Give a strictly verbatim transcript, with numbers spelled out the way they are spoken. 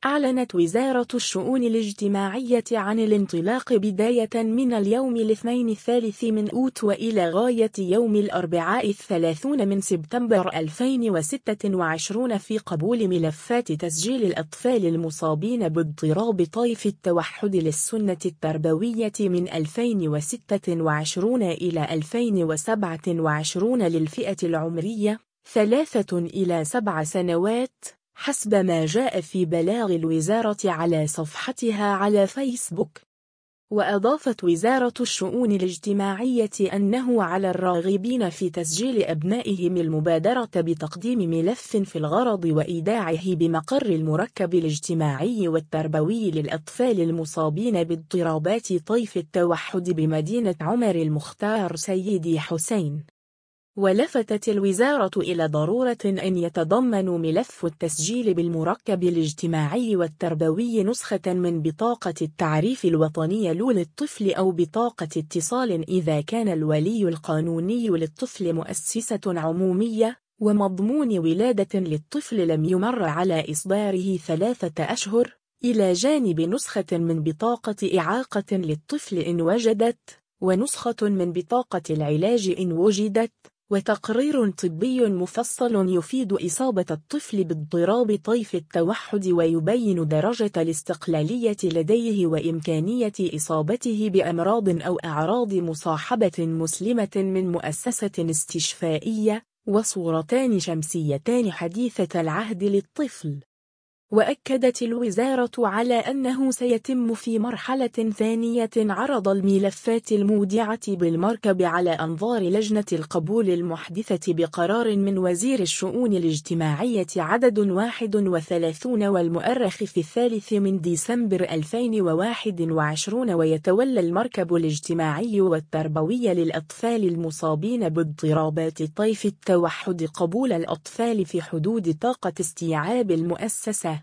أعلنت وزارة الشؤون الاجتماعية عن الانطلاق بداية من اليوم الاثنين الثالث من أوت وإلى غاية يوم الأربعاء الثلاثون من سبتمبر ألفين وستة وعشرين في قبول ملفات تسجيل الأطفال المصابين باضطراب طيف التوحد للسنة التربوية من ألفين وستة وعشرين إلى ألفين وسبعة وعشرين للفئة العمرية ثلاثة إلى سبع سنوات، حسب ما جاء في بلاغ الوزارة على صفحتها على فيسبوك. وأضافت وزارة الشؤون الاجتماعية أنه على الراغبين في تسجيل أبنائهم المبادرة بتقديم ملف في الغرض وإيداعه بمقر المركب الاجتماعي والتربوي للأطفال المصابين باضطرابات طيف التوحد بمدينة عمر المختار سيدي حسين. ولفتت الوزارة إلى ضرورة أن يتضمن ملف التسجيل بالمركب الاجتماعي والتربوي نسخة من بطاقة التعريف الوطني للطفل أو بطاقة اتصال إذا كان الولي القانوني للطفل مؤسسة عمومية، ومضمون ولادة للطفل لم يمر على إصداره ثلاثة أشهر، إلى جانب نسخة من بطاقة إعاقة للطفل إن وجدت، ونسخة من بطاقة العلاج إن وجدت، وتقرير طبي مفصل يفيد إصابة الطفل باضطراب طيف التوحد ويبين درجة الاستقلالية لديه وإمكانية إصابته بأمراض أو أعراض مصاحبة مسلمة من مؤسسة استشفائية، وصورتان شمسيتان حديثة العهد للطفل. وأكدت الوزارة على أنه سيتم في مرحلة ثانية عرض الملفات المودعة بالمركب على أنظار لجنة القبول المحدثة بقرار من وزير الشؤون الاجتماعية عدد واحد وثلاثين والمؤرخ في الثالث من ديسمبر ألفين وواحد وعشرين. ويتولى المركب الاجتماعي والتربوي للأطفال المصابين باضطرابات طيف التوحد قبول الأطفال في حدود طاقة استيعاب المؤسسة.